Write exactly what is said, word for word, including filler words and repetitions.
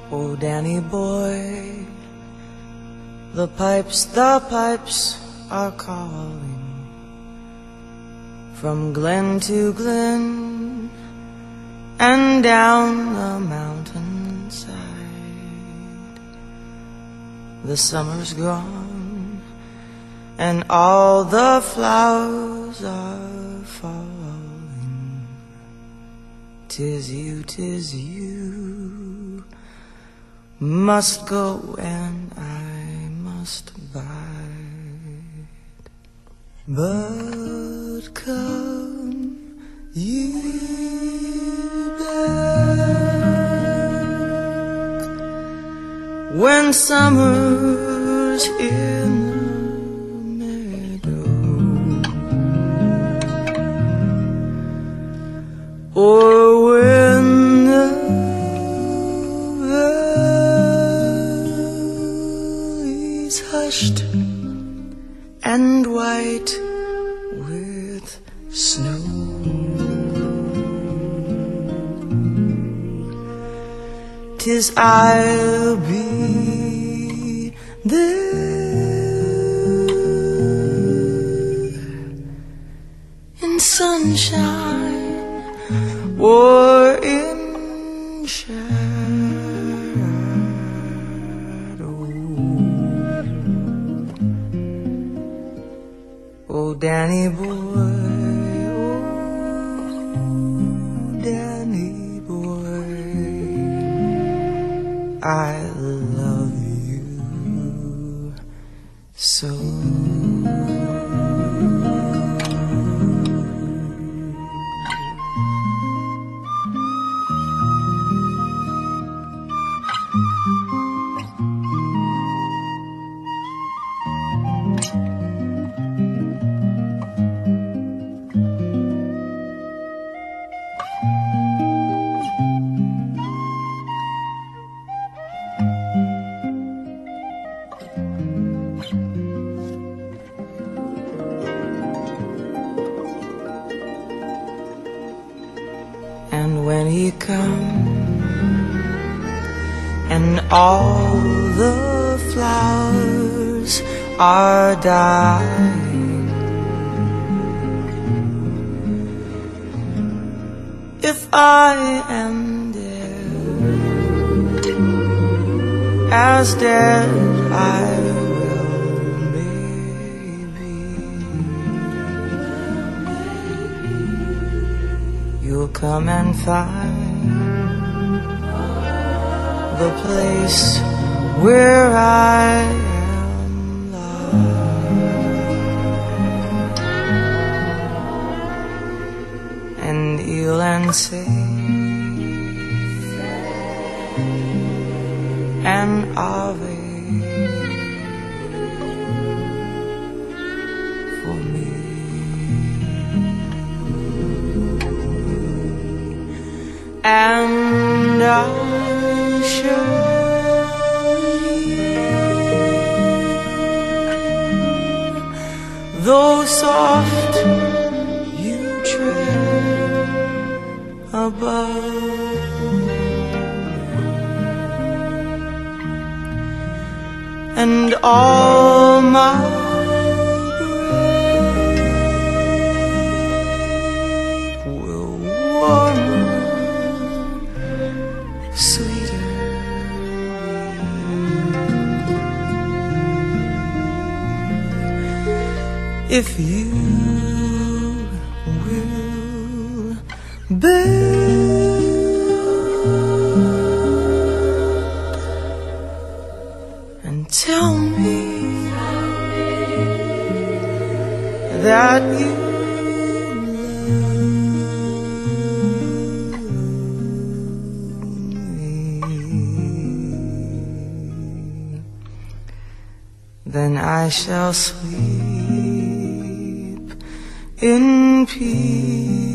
Oh, Danny boy, the pipes, the pipes are calling from glen to glen and down the mountainside. The summer's gone and all the flowers are falling. 'Tis you, 'tis you must go and I must bide. But come you back when summer's in the meadow, or when the valley's hushed and white with snow. 'Tis I'll be there in sunshine or in shadow. Oh, Danny boy, oh, Danny boy, I love you so. And when he comes and all the flowers are dying, if I am dead, as dead I will maybe, you'll come and find the place where I am loved, and you'll and say an Ave for me. And I shall hear, though soft you tread above, and all my breath will warm sweeter. If you will bend and tell me that you then I shall sleep in peace.